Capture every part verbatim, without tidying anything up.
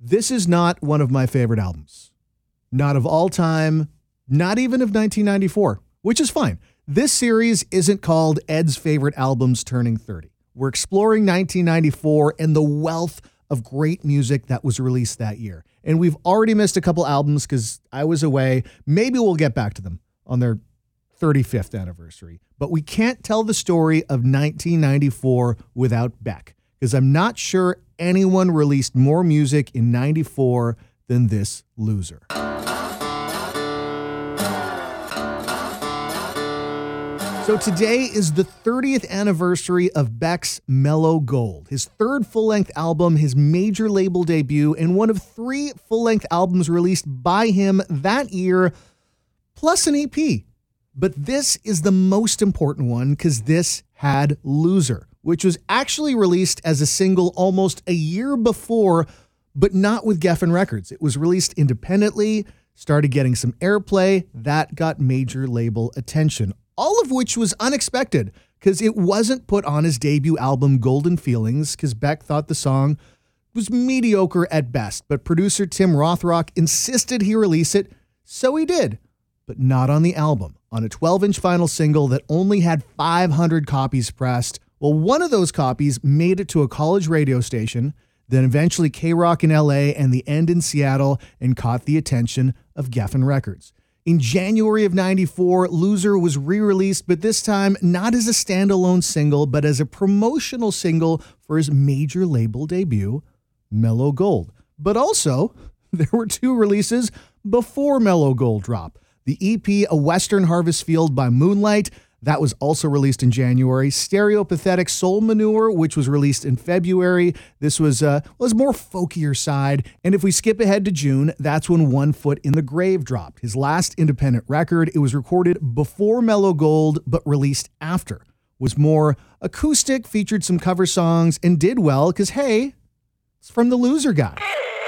This is not one of my favorite albums. Not of all time, not even of nineteen ninety-four, which is fine. This series isn't called Ed's Favorite Albums Turning thirty. We're exploring nineteen ninety-four and the wealth of great music that was released that year. And we've already missed a couple albums because I was away. Maybe we'll get back to them on their thirty-fifth anniversary. But we can't tell the story of nineteen ninety-four without Beck, because I'm not sure anyone released more music in ninety-four than this loser. So today is the thirtieth anniversary of Beck's Mellow Gold, his third full-length album, his major label debut, and one of three full-length albums released by him that year, plus an E P. But this is the most important one because this had Loser, which was actually released as a single almost a year before, but not with Geffen Records. It was released independently, started getting some airplay, that got major label attention. All of which was unexpected because it wasn't put on his debut album, Golden Feelings, because Beck thought the song was mediocre at best. But producer Tim Rothrock insisted he release it, so he did, but not on the album. On a twelve-inch vinyl single that only had five hundred copies pressed. Well, one of those copies made it to a college radio station, then eventually K-Rock in L A and The End in Seattle, and caught the attention of Geffen Records. In January of ninety-four, Loser was re-released, but this time not as a standalone single, but as a promotional single for his major label debut, Mellow Gold. But also, there were two releases before Mellow Gold dropped. The E P, A Western Harvest Field by Moonlight, that was also released in January. Stereopathetic Soul Manure, which was released in February. This was uh, was more folkier side. And if we skip ahead to June, that's when One Foot in the Grave dropped. His last independent record. It was recorded before Mellow Gold, but released after. Was more acoustic, featured some cover songs, and did well because, hey, it's from the Loser guy.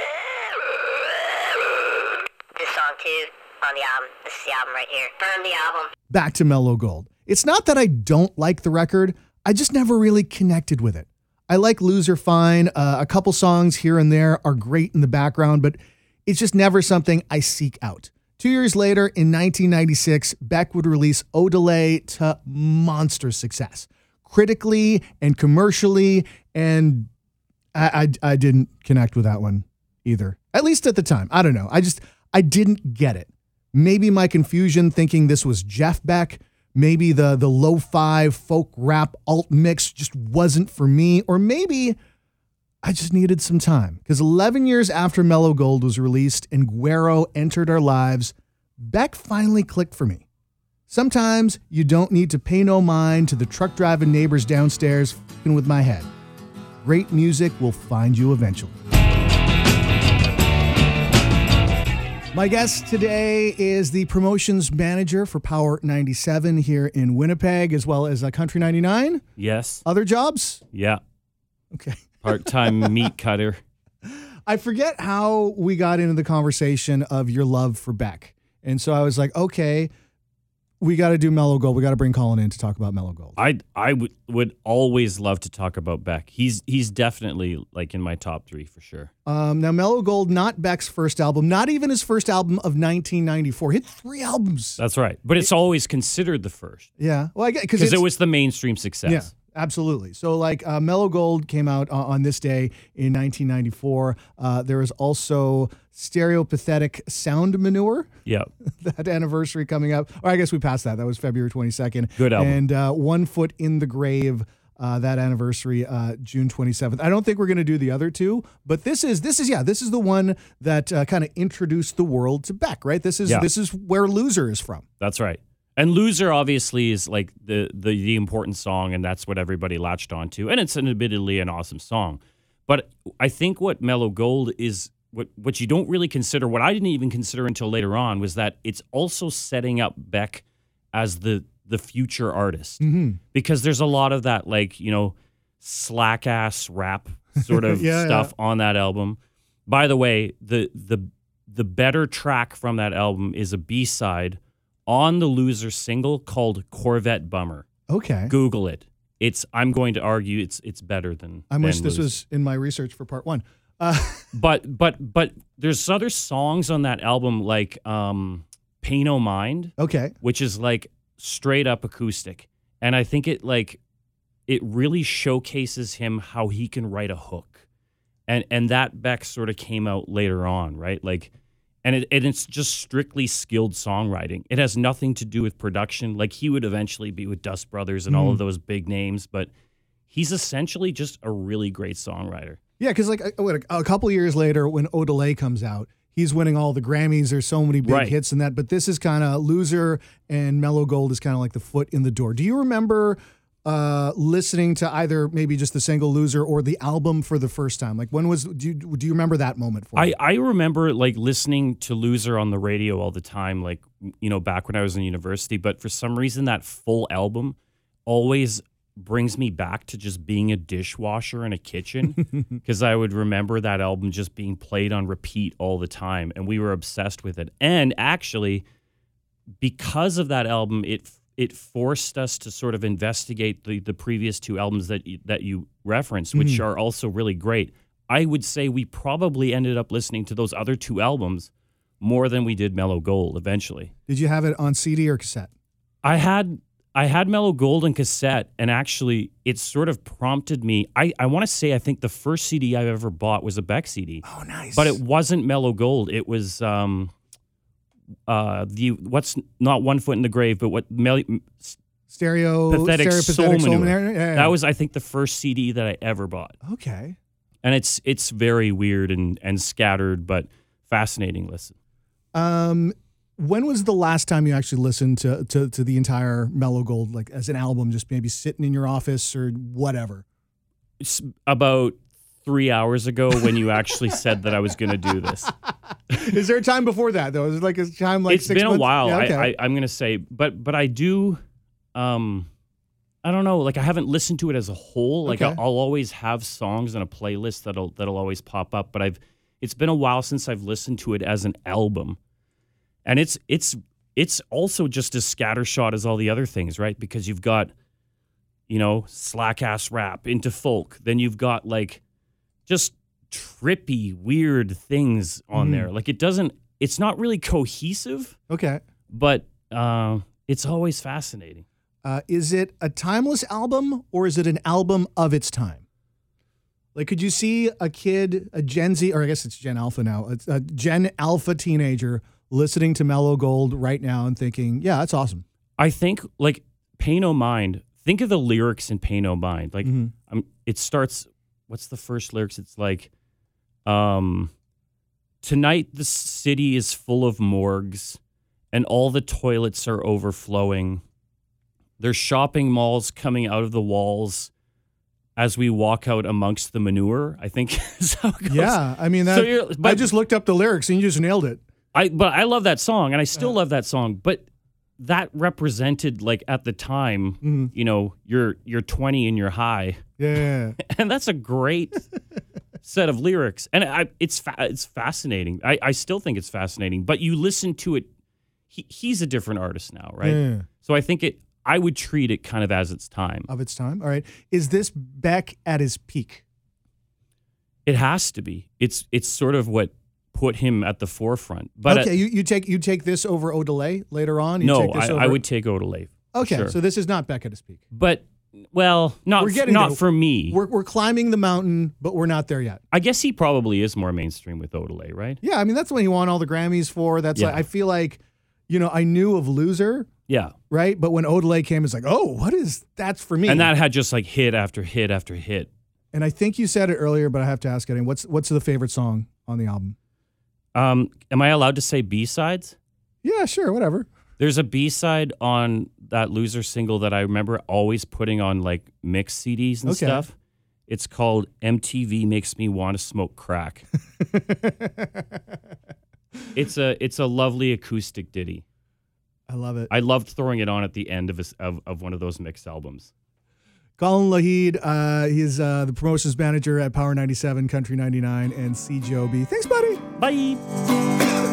This song, too, on the album. This is the album right here. Burn the album. Back to Mellow Gold. It's not that I don't like the record. I just never really connected with it. I like Loser fine. Uh, a couple songs here and there are great in the background, but it's just never something I seek out. Two years later, in nineteen ninety-six, Beck would release Odelay to monster success, critically and commercially, and I, I, I didn't connect with that one either, at least at the time. I don't know. I just, I didn't get it. Maybe my confusion thinking this was Jeff Beck. Maybe the the lo-fi folk rap alt mix just wasn't for me. Or maybe I just needed some time. Because eleven years after Mellow Gold was released and Guero entered our lives, Beck finally clicked for me. Sometimes you don't need to pay no mind to the truck driving neighbors downstairs f***ing with my head. Great music will find you eventually. My guest today is the promotions manager for Power ninety-seven here in Winnipeg, as well as uh, Country ninety-nine. Yes. Other jobs? Yeah. Okay. Part-time meat cutter. I forget how we got into the conversation of your love for Beck. And so I was like, okay, we got to do Mellow Gold. We got to bring Colin in to talk about Mellow Gold. I I would would always love to talk about Beck. He's he's definitely like in my top three for sure. Um, now, Mellow Gold, not Beck's first album, not even his first album of nineteen ninety-four. He had three albums. That's right. But it's it, always considered the first. Yeah. Well, I get because it was the mainstream success. Yeah. Absolutely. So like uh, Mellow Gold came out uh, on this day in nineteen ninety-four. Uh, there was also Stereopathetic Sound Manure. Yeah. That anniversary coming up. Or I guess we passed that. That was February twenty-second. Good album. And uh, One Foot in the Grave, uh, that anniversary, uh, June twenty-seventh. I don't think we're going to do the other two, but this is, this is yeah, this is the one that uh, kind of introduced the world to Beck, right? This is, yeah. This is where Loser is from. That's right. And Loser obviously is like the, the the important song, and that's what everybody latched onto. And it's an admittedly an awesome song. But I think what Mellow Gold is, what what you don't really consider, what I didn't even consider until later on, was that it's also setting up Beck as the the future artist. Mm-hmm. Because there's a lot of that, like, you know, slack ass rap sort of yeah, stuff yeah. on that album. By the way, the the the better track from that album is a B-side on the Loser single called Corvette Bummer. Okay. Google it. It's. I'm going to argue it's it's better than. I than wish this Loser. was in my research for part one. Uh, but but but there's other songs on that album like um, "Pay No Mind," okay. which is like straight up acoustic, and I think it like it really showcases him how he can write a hook, and and that Beck sort of came out later on, right? Like. And, it, and it's just strictly skilled songwriting. It has nothing to do with production. Like, he would eventually be with Dust Brothers and mm. all of those big names, but he's essentially just a really great songwriter. Yeah, because like a, what, a couple years later, when Odelay comes out, he's winning all the Grammys. There's so many big right. hits in that. But this is kind of Loser, and Mellow Gold is kind of like the foot in the door. Do you remember uh, listening to either maybe just the single Loser or the album for the first time? Like, when was, do you, do you remember that moment for I, you? I remember like listening to Loser on the radio all the time, like, you know, back when I was in university. But for some reason, that full album always brings me back to just being a dishwasher in a kitchen, because I would remember that album just being played on repeat all the time, and we were obsessed with it. And actually, because of that album, it it forced us to sort of investigate the, the previous two albums that you, that you referenced, which mm. are also really great. I would say we probably ended up listening to those other two albums more than we did Mellow Gold eventually. Did you have it on C D or cassette? I had I had Mellow Gold and cassette, and actually it sort of prompted me. I, I want to say I think the first C D I ever bought was a Beck C D. Oh, nice. But it wasn't Mellow Gold. It was um, uh, the what's not One Foot in the Grave, but what Mel- Stereo Pathetic, stereo, Soul pathetic Soul Manure. Manure. Yeah, yeah. That was, I think, the first C D that I ever bought. Okay. And it's it's very weird and, and scattered, but fascinating listen. Um, when was the last time you actually listened to, to, to the entire Mellow Gold, like as an album, just maybe sitting in your office or whatever? It's about three hours ago when you actually said that I was going to do this. Is there a time before that, though? Is it like a time like It's six been months? a while, Yeah, okay. I, I, I'm going to say, but but I do, um, I don't know, like I haven't listened to it as a whole. Like Okay. I'll, I'll always have songs in a playlist that'll that'll always pop up, but I've it's been a while since I've listened to it as an album. And it's it's it's also just as scattershot as all the other things, right? Because you've got, you know, slack ass rap into folk. Then you've got like just trippy, weird things on Mm. there. Like it doesn't, it's not really cohesive, Okay. but uh, it's always fascinating. Uh, is it a timeless album or is it an album of its time? Like, could you see a kid, a Gen Z, or I guess it's Gen Alpha now, it's a Gen Alpha teenager listening to Mellow Gold right now and thinking, yeah, that's awesome. I think like Pay No Mind, think of the lyrics in Pay No Mind. Like Mhm. um, it starts, what's the first lyrics? It's like, um, tonight the city is full of morgues and all the toilets are overflowing. There's shopping malls coming out of the walls as we walk out amongst the manure, I think is how it goes. Yeah, I mean, that, So you're- I but- just looked up the lyrics and you just nailed it. I but I love that song, and I still love that song. But that represented, like at the time, Mm-hmm. you know, you're you're twenty and you're high, Yeah. and that's a great set of lyrics. And I, it's fa- it's fascinating. I, I still think it's fascinating. But you listen to it, he, he's a different artist now, right? Yeah. So I think it. I would treat it kind of as its time. Of its time. All right. Is this Beck at his peak? It has to be. It's it's sort of what put him at the forefront. But okay, uh, you, you take you take this over Odelay later on? You no, take this I, over... I would take Odelay. Okay, sure. so this is not Beck at his peak. But well, not We're getting not there. for me. We're, we're climbing the mountain, but we're not there yet. I guess he probably is more mainstream with Odelay, right? Yeah, I mean, that's what he won all the Grammys for. That's Yeah. like, I feel like, you know, I knew of Loser, Yeah. right? But when Odelay came, it's like, oh, what is, that's for me. And that had just like hit after hit after hit. And I think you said it earlier, but I have to ask again, what's, what's the favorite song on the album? Um, am I allowed to say B-sides? Yeah, sure, whatever. There's a B-side on that Loser single that I remember always putting on like mix C Ds and Okay. stuff. It's called M T V Makes Me Want to Smoke Crack. It's a it's a lovely acoustic ditty. I love it. I loved throwing it on at the end of a, of, of one of those mixed albums. Colin Lahid, uh, he's uh, the promotions manager at Power ninety-seven, Country ninety-nine, and C J O B. Thanks, buddy. Bye.